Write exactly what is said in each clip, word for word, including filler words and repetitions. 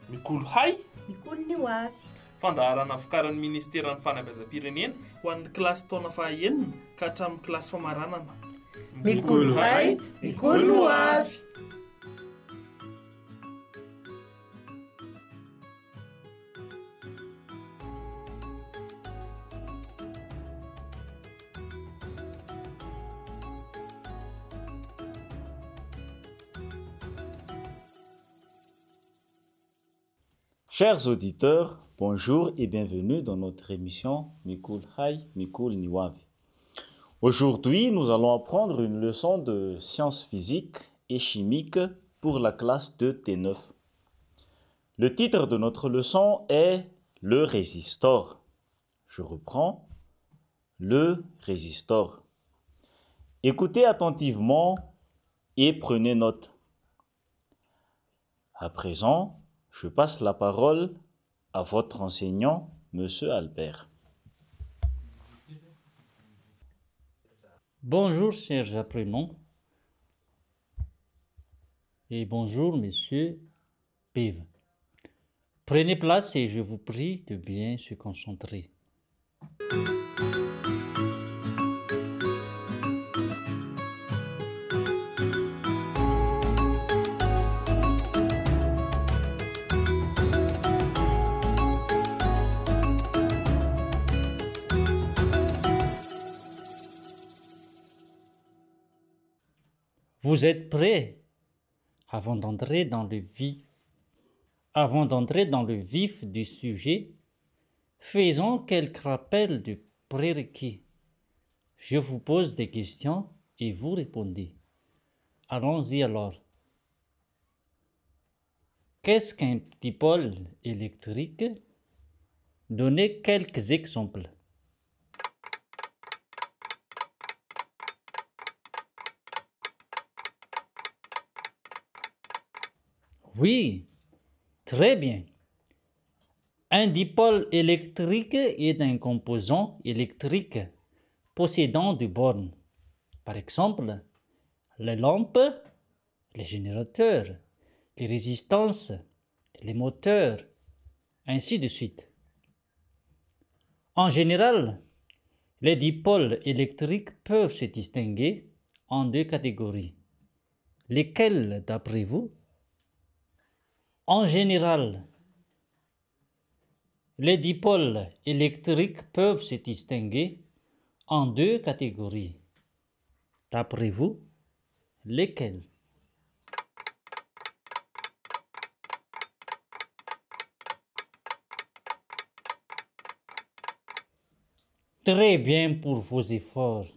Mikolo hay Mikolo ny ho avy. fandaharana vokarin'ny ministeran'ny fanabeazam-pirenena ho an'ny kilasy taona fahaenina ka hatramin'ny kilasy famaranana. Mikolo hay, mikolo ny ho avy. Chers auditeurs, bonjour et bienvenue dans notre émission Mikul Hay, Mikul Niwavi. Aujourd'hui, nous allons apprendre une leçon de sciences physiques et chimiques pour la classe de T neuf. Le titre de notre leçon est le résistor. Je reprends, le résistor. Écoutez attentivement et prenez note. À présent, je passe la parole à votre enseignant, Monsieur Albert. Bonjour, chers apprenants. Et bonjour, Monsieur Pive. Prenez place et je vous prie de bien se concentrer. Vous êtes prêts? Avant d'entrer dans le vif, avant d'entrer dans le vif du sujet, faisons quelques rappels de prérequis. Je vous pose des questions et vous répondez. Allons-y alors. Qu'est-ce qu'un dipôle électrique? Donnez quelques exemples. Oui, très bien. Un dipôle électrique est un composant électrique possédant des bornes. Par exemple, les lampes, les générateurs, les résistances, les moteurs, ainsi de suite. En général, les dipôles électriques peuvent se distinguer en deux catégories. Lesquelles, d'après vous? En général, les dipôles électriques peuvent se distinguer en deux catégories. D'après vous, lesquelles? Très bien pour vos efforts.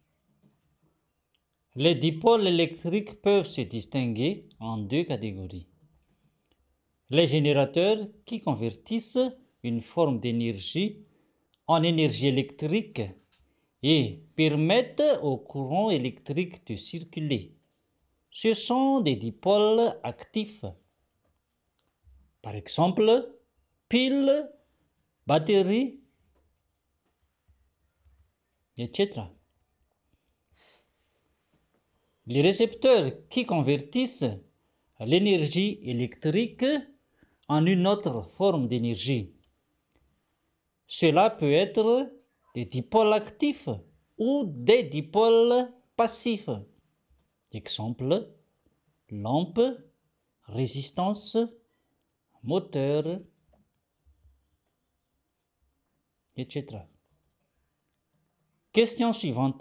Les dipôles électriques peuvent se distinguer en deux catégories. Les générateurs qui convertissent une forme d'énergie en énergie électrique et permettent au courant électrique de circuler. Ce sont des dipôles actifs. Par exemple, piles, batteries, et cetera. Les récepteurs qui convertissent l'énergie électrique en une autre forme d'énergie. Cela peut être des dipôles actifs ou des dipôles passifs. Exemple, lampe, résistance, moteur, et cetera. Question suivante.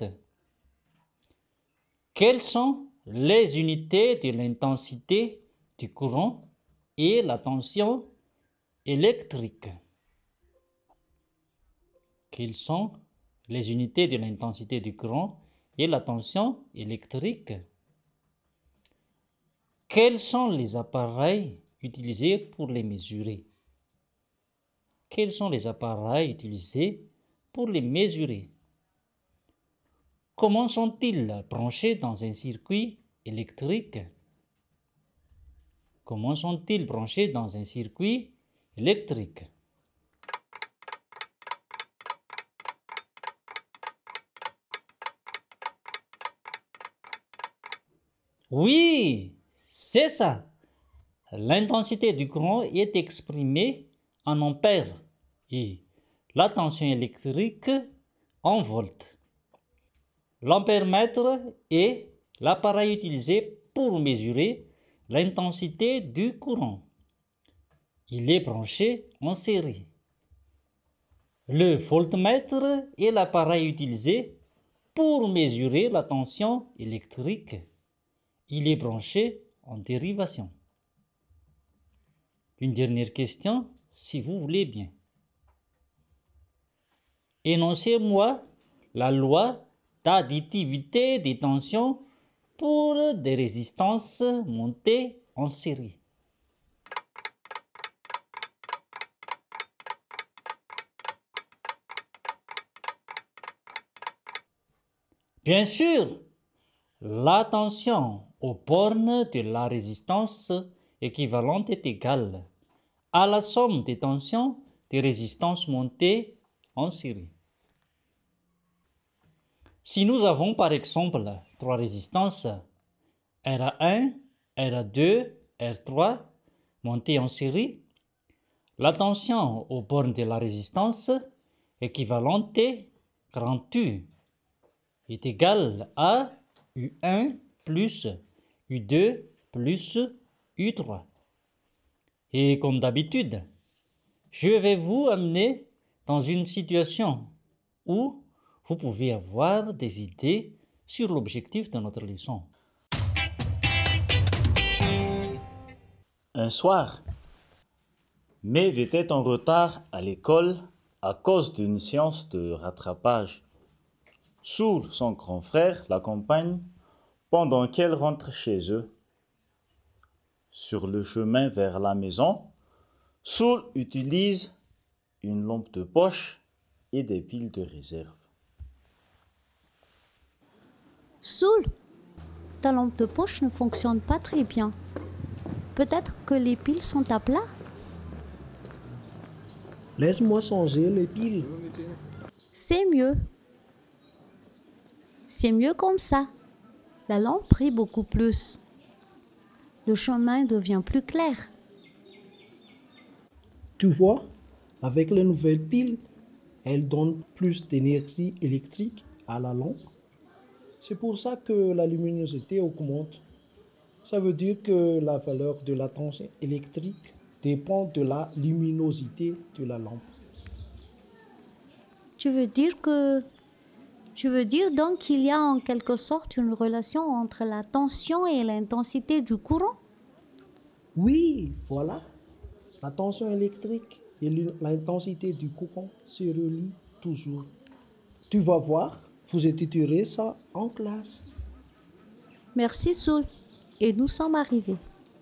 Quelles sont les unités de l'intensité du courant et la tension électrique? Quelles sont les unités de l'intensité du courant et la tension électrique? Quels sont les appareils utilisés pour les mesurer? Quels sont les appareils utilisés pour les mesurer? Comment sont-ils branchés dans un circuit électrique? Comment sont-ils branchés dans un circuit électrique? Oui, c'est ça. l'intensité du courant est exprimée en ampères et la tension électrique en volts. L'ampèremètre est l'appareil utilisé pour mesurer l'intensité du courant. Il est branché en série. Le voltmètre est l'appareil utilisé pour mesurer la tension électrique. Il est branché en dérivation. Une dernière question, si vous voulez bien. Énoncez-moi la loi d'additivité des tensions pour des résistances montées en série. Bien sûr, la tension aux bornes de la résistance équivalente est égale à la somme des tensions des résistances montées en série. Si nous avons par exemple trois résistances R A un, R A deux, R trois montées en série, la tension aux bornes de la résistance équivalente grand U est égale à U un plus U deux plus U trois. Et comme d'habitude, je vais vous amener dans une situation où vous pouvez avoir des idées sur l'objectif de notre leçon. Un soir, Maeve était en retard à l'école à cause d'une séance de rattrapage. Soul, son grand frère, l'accompagne pendant qu'elle rentre chez eux. Sur le chemin vers la maison, Soul utilise une lampe de poche et des piles de réserve. Soul, ta lampe de poche ne fonctionne pas très bien. Peut-être que les piles sont à plat? Laisse-moi changer les piles. C'est mieux. C'est mieux comme ça. La lampe brille beaucoup plus. Le chemin devient plus clair. Tu vois, avec les nouvelles piles, elles donnent plus d'énergie électrique à la lampe. C'est pour ça que la luminosité augmente. Ça veut dire que la valeur de la tension électrique dépend de la luminosité de la lampe. Tu veux dire que... Tu veux dire donc qu'il y a en quelque sorte une relation entre la tension et l'intensité du courant? Oui, voilà. La tension électrique et l'intensité du courant se relient toujours. Tu vas voir, vous étudierez ça en classe. Merci Soul. Et nous sommes arrivés.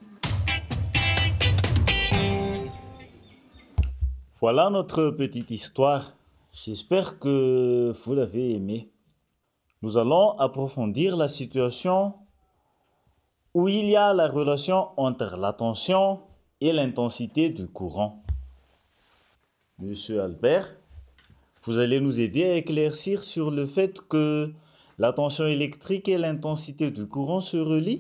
Voilà notre petite histoire. J'espère que vous l'avez aimée. Nous allons approfondir la situation où il y a la relation entre la tension et l'intensité du courant. Monsieur Albert, vous allez nous aider à éclaircir sur le fait que la tension électrique et l'intensité du courant se relient?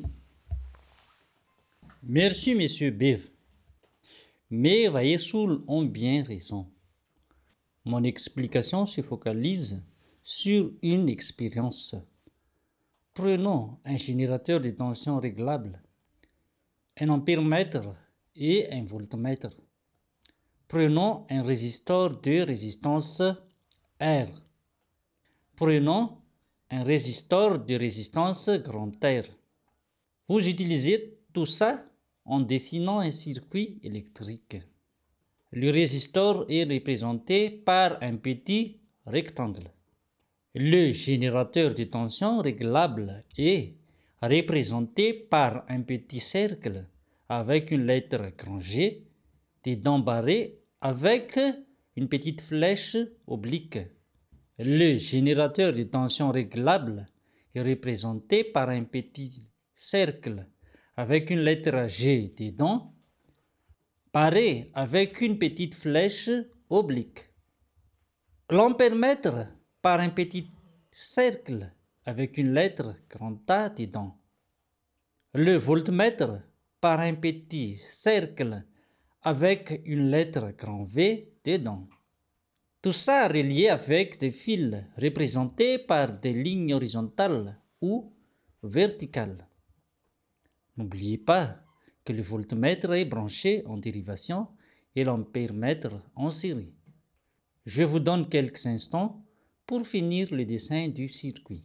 Merci, monsieur Bev. Maeve et Soul ont bien raison. Mon explication se focalise sur une expérience. Prenons un générateur de tension réglable, un ampèremètre et un voltmètre. Prenons un résistor de résistance R. Prenons un résistor de résistance grand R. Vous utilisez tout ça en dessinant un circuit électrique. Le résistor est représenté par un petit rectangle. Le générateur de tension réglable est représenté par un petit cercle avec une lettre grand G, des dents barrées avec une petite flèche oblique. Le générateur de tension réglable est représenté par un petit cercle avec une lettre G dedans, barré avec une petite flèche oblique. L'ampèremètre par un petit cercle avec une lettre grand A dedans. Le voltmètre par un petit cercle avec une lettre grand V dedans. Tout ça relié avec des fils représentés par des lignes horizontales ou verticales. N'oubliez pas que le voltmètre est branché en dérivation et l'ampèremètre en série. Je vous donne quelques instants pour finir le dessin du circuit.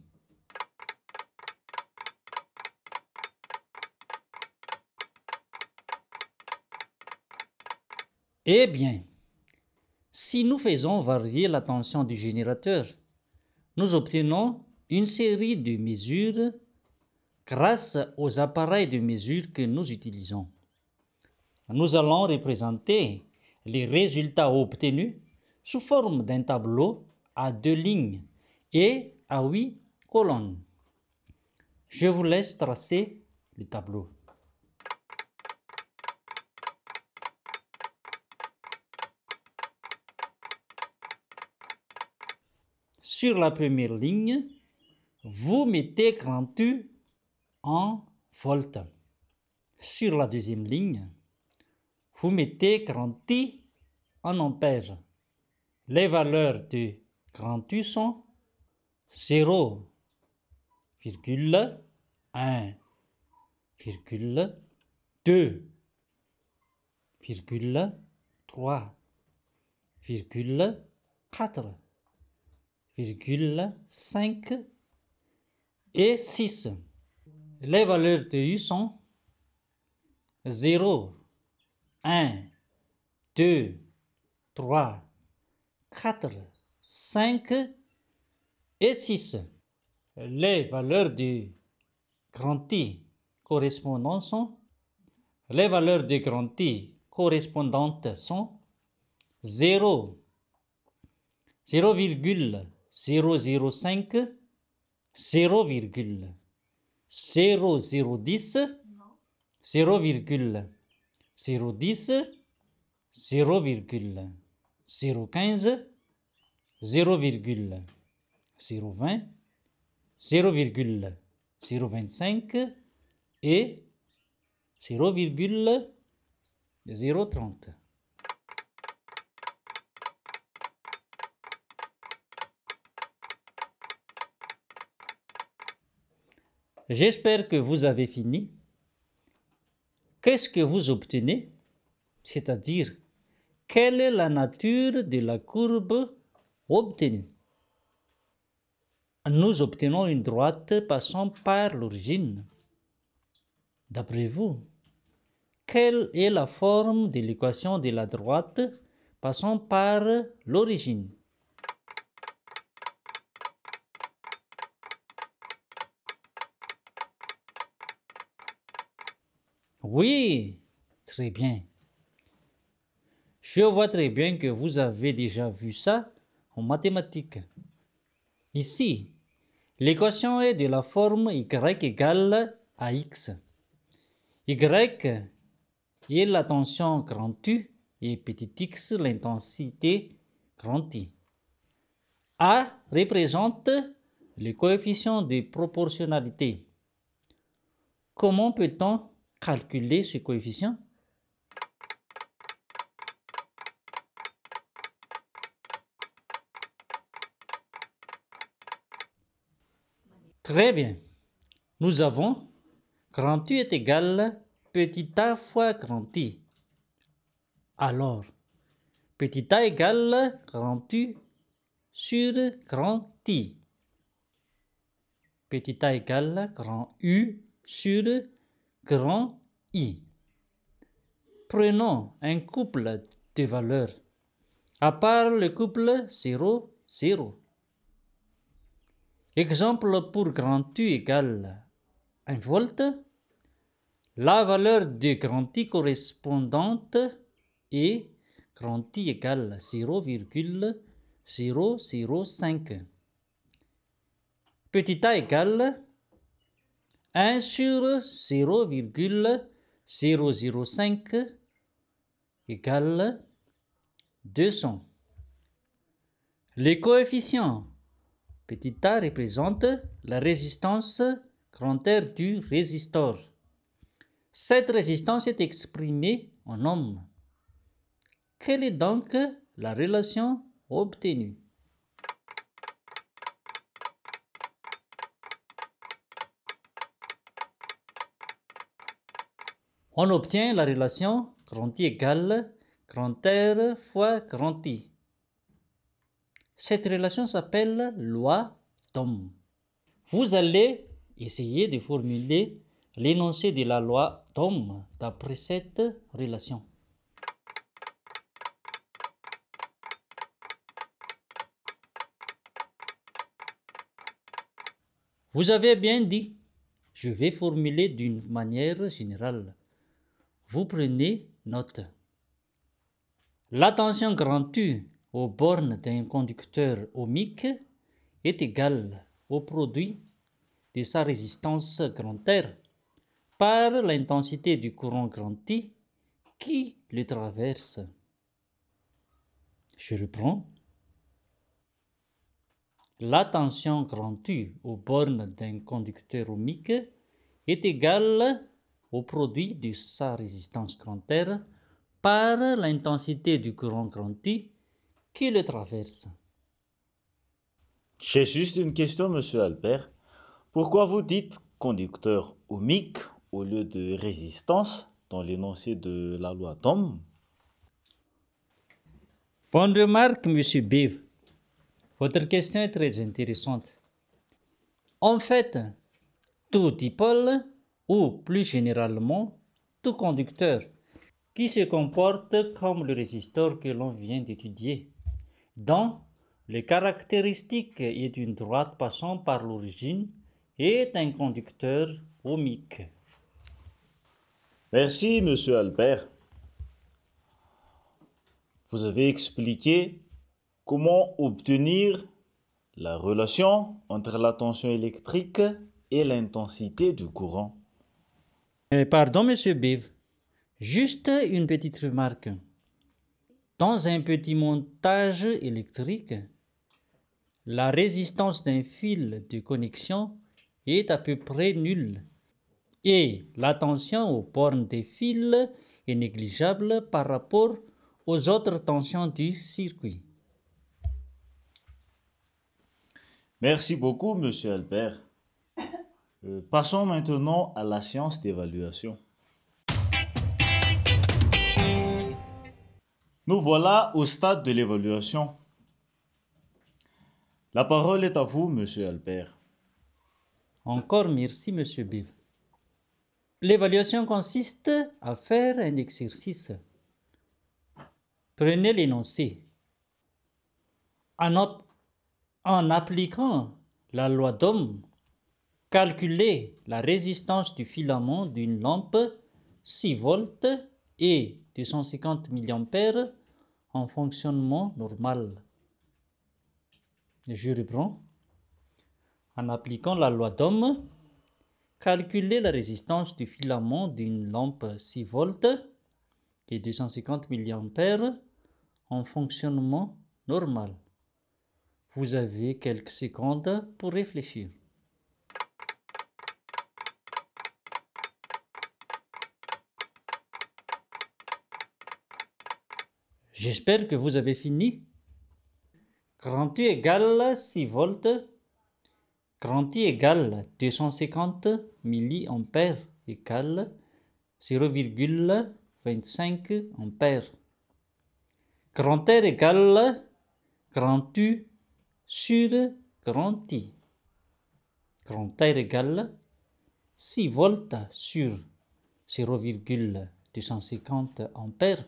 Eh bien, si nous faisons varier la tension du générateur, nous obtenons une série de mesures grâce aux appareils de mesure que nous utilisons. Nous allons représenter les résultats obtenus sous forme d'un tableau à deux lignes et à huit colonnes. Je vous laisse tracer le tableau. Sur la première ligne, vous mettez grand U en volts. Sur la deuxième ligne, vous mettez grand I en ampères. Les valeurs de grand U sont zéro virgule un virgule deux virgule trois virgule quatre virgule cinq et six. Les valeurs de U sont zéro, un, deux, trois, quatre, cinq et six. Les valeurs du grand I correspondantes sont les valeurs de grand I correspondantes sont zéro, zéro virgule zéro zéro cinq, zéro virgule zéro zéro dix, zéro virgule zéro dix, zéro virgule zéro quinze, zéro virgule zéro vingt, zéro virgule zéro vingt-cinq et zéro virgule zéro trente. J'espère que vous avez fini. Qu'est-ce que vous obtenez? C'est-à-dire, quelle est la nature de la courbe obtenue? Nous obtenons une droite passant par l'origine. D'après vous, quelle est la forme de l'équation de la droite passant par l'origine? Oui, très bien. Je vois très bien que vous avez déjà vu ça en mathématiques. Ici, l'équation est de la forme y égale à x. Y est la tension grand U et petit x l'intensité grand I. A représente le coefficient de proportionnalité. Comment peut-on calculer ce coefficient? Très bien. Nous avons grand U est égal petit a fois grand I. Alors, petit a égale grand U sur grand I. Petit a égale grand U sur grand I. Prenons un couple de valeurs, à part le couple zéro, zéro. Exemple pour grand U égale un volt, la valeur de grand I correspondante est grand I égale zéro virgule zéro zéro cinq. Petit a égale un sur zéro virgule zéro zéro cinq égale deux cents. Les coefficients petit a représente la résistance grand R du résistor. Cette résistance est exprimée en ohm. Quelle est donc la relation obtenue? On obtient la relation grand I égale grand R fois grand I. Cette relation s'appelle loi d'Ohm. Vous allez essayer de formuler l'énoncé de la loi d'Ohm d'après cette relation. Vous avez bien dit, je vais formuler d'une manière générale. Vous prenez note. La tension grand U aux bornes d'un conducteur ohmique est égale au produit de sa résistance grand R par l'intensité du courant grand I qui le traverse. Je reprends. La tension grand U aux bornes d'un conducteur ohmique est égale au produit de sa résistance grand R par l'intensité du courant grand I qui le traverse. J'ai juste une question, monsieur Albert. Pourquoi vous dites conducteur ohmique au lieu de résistance dans l'énoncé de la loi d'Ohm? Bonne remarque, monsieur Bev. Votre question est très intéressante. En fait, tout dipôle, ou plus généralement, tout conducteur, qui se comporte comme le résisteur que l'on vient d'étudier, dont les caractéristiques est une droite passant par l'origine, est un conducteur ohmique. Merci, monsieur Albert. Vous avez expliqué comment obtenir la relation entre la tension électrique et l'intensité du courant. Euh, pardon, monsieur Bev. Juste une petite remarque. Dans un petit montage électrique, la résistance d'un fil de connexion est à peu près nulle et la tension aux bornes des fils est négligeable par rapport aux autres tensions du circuit. Merci beaucoup, monsieur Albert. Euh, passons maintenant à la science d'évaluation. Nous voilà au stade de l'évaluation. La parole est à vous, monsieur Albert. Encore merci, monsieur Bev. L'évaluation consiste à faire un exercice. Prenez l'énoncé. En, op- en appliquant la loi d'Ohm, calculez la résistance du filament d'une lampe six volts et deux cent cinquante milliampères en fonctionnement normal. Je reprends. En appliquant la loi d'Ohm, calculez la résistance du filament d'une lampe six volts et deux cent cinquante milliampères en fonctionnement normal. Vous avez quelques secondes pour réfléchir. J'espère que vous avez fini. Grand I égale six volts. Grand I égale deux cent cinquante milliampères égale zéro virgule vingt-cinq ampères. Grand R égale grand U sur grand I. Grand R égale six volts sur zéro virgule deux cent cinquante ampères.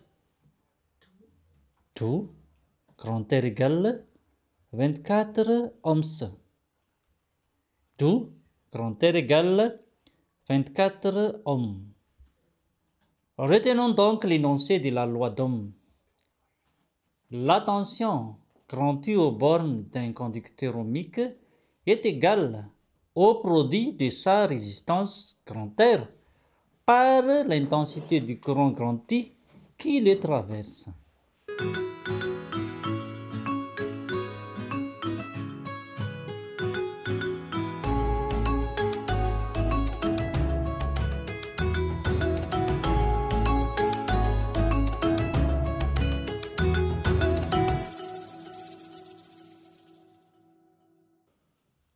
Tout grand R égale vingt-quatre ohms. Tout grand R égale vingt-quatre ohms. Retenons donc l'énoncé de la loi d'Ohm. La tension grand U aux bornes d'un conducteur ohmique est égale au produit de sa résistance grand R par l'intensité du courant grand I qui le traverse.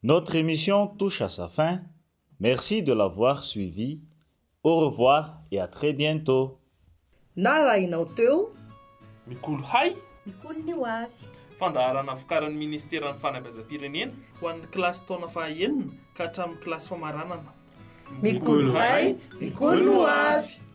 Notre émission touche à sa fin. Merci de l'avoir suivi. Au revoir et à très bientôt. Narainao teo Mikolo hay Mikolo Niwavy. fandaharana vokarin'ny ministeran'ny fanabeazam-pirenena ho an'ny kilasy taona fahaenina ka hatramin'ny kilasy famaranana. Mikolo hay Mikolo Niwavy.